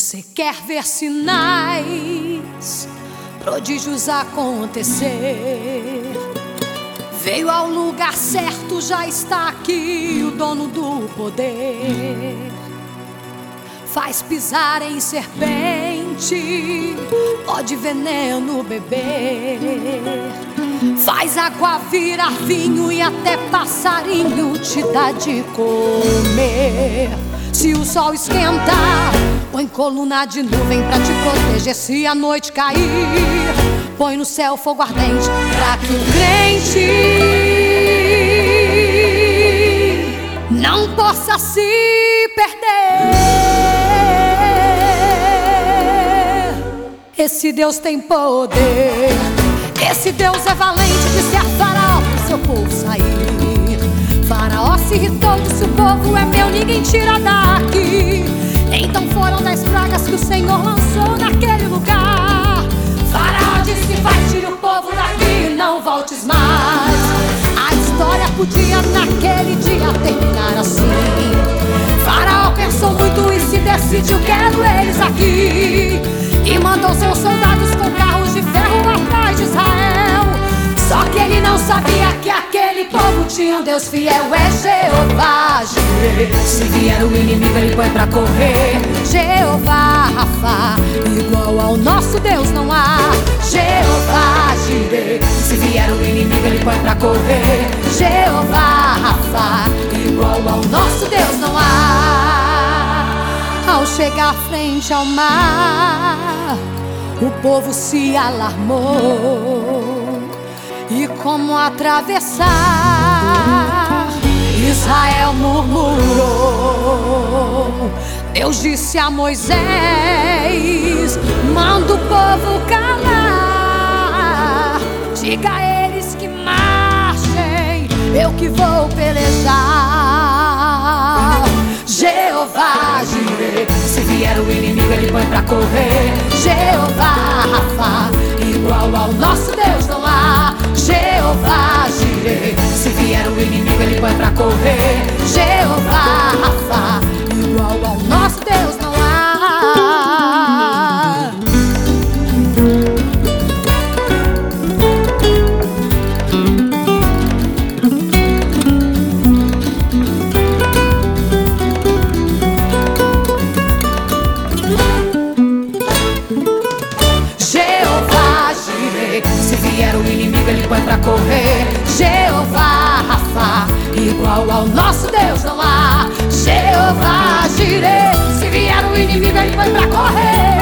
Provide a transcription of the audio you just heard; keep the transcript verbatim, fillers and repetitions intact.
Você quer ver sinais, prodígios acontecer? Veio ao lugar certo, já está aqui o dono do poder. Faz pisar em serpente, pode veneno beber. Faz água virar vinho e até passarinho te dá de comer. Se o sol esquentar, põe coluna de nuvem pra te proteger. Se a noite cair, põe no céu fogo ardente pra que o crente não possa se perder. Esse Deus tem poder. Esse Deus é valente, disse a Faraó pro seu povo sair. Faraó se irritou, disse: o povo é meu, ninguém tira daqui. Então foram dez pragas que o Senhor lançou naquele lugar. Faraó disse: vai, tire o povo daqui e não voltes mais. A história podia naquele dia terminar assim. Faraó pensou muito e se decidiu: quero eles aqui. E mandou seus soldados com carros de ferro atrás de Israel. Só que ele não sabia que aquele povo tinha um Deus fiel. É Jeová Jireh. Se vier o inimigo ele põe pra correr. Jeová Rafa, igual ao nosso Deus não há. Jeová Jireh. Se vier o inimigo ele põe pra correr. Jeová Rafa, igual ao nosso Deus não há. Ao chegar frente ao mar, o povo se alarmou. E como atravessar, Israel murmurou. Deus disse a Moisés: manda o povo calar. Diga a eles que marchem, eu que vou pelejar. Jeová Jireh. Se vier o inimigo ele põe pra correr. Jeová Rafa, igual ao nosso Deus não há. Jeová Jireh. Se vier o inimigo ele põe pra correr. Jeová Rafa, igual ao nosso Deus não há. Se vier o inimigo ele põe pra correr. Jeová Rafa, igual ao nosso Deus não há. Jeová Jireh. Se vier o inimigo ele põe pra correr.